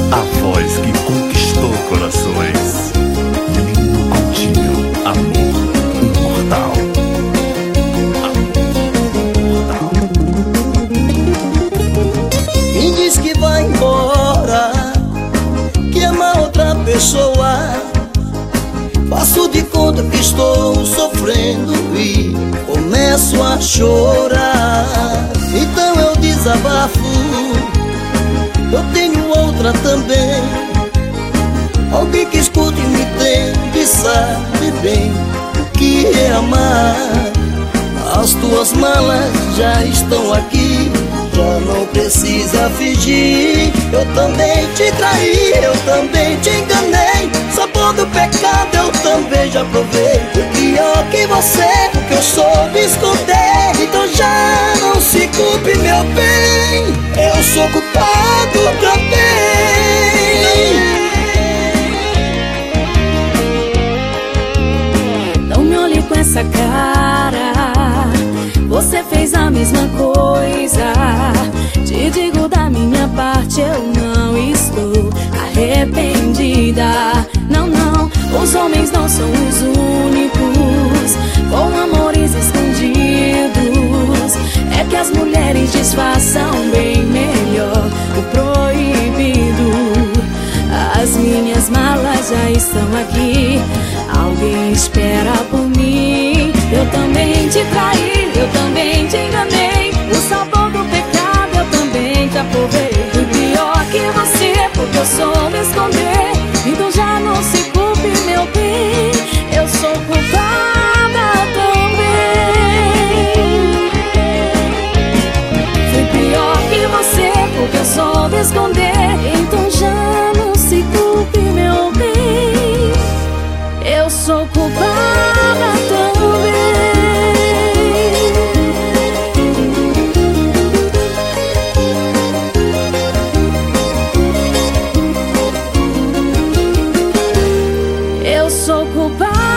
A voz que conquistou corações. Lino Coutinho, amor imortal. Me diz que vai embora, que ama outra pessoa. Faço de conta que estou sofrendo e começo a chorar. Então eu desabafo, eu tenho outra também. Alguém que escute e me entende, sabe bem o que é amar. As tuas malas já estão aqui, já não precisa fingir. Eu também te traí, eu também te enganei. Sabor do pecado eu também já provei. O pior que você, o que eu soube esconder. Então já não se culpe, meu bem, eu sou culpado também. Não me olhe com essa cara, você fez a mesma coisa. Te digo da minha parte, eu não estou arrependida. Não, não, os homens não são os únicos com amores escondidos. É que as mulheres disfarçam bem melhor o proibido. As minhas malas já estão aqui, alguém espera por mim. Eu também te traí, eu também te enganei. O sabor do pecado eu também já provei. Fui pior que você, porque eu soube esconder. Então já não se culpe, meu bem, eu sou culpada também. Fui pior que você, porque eu soube esconder. Então já não se culpe, meu bem, eu sou culpada também. Eu sou culpada.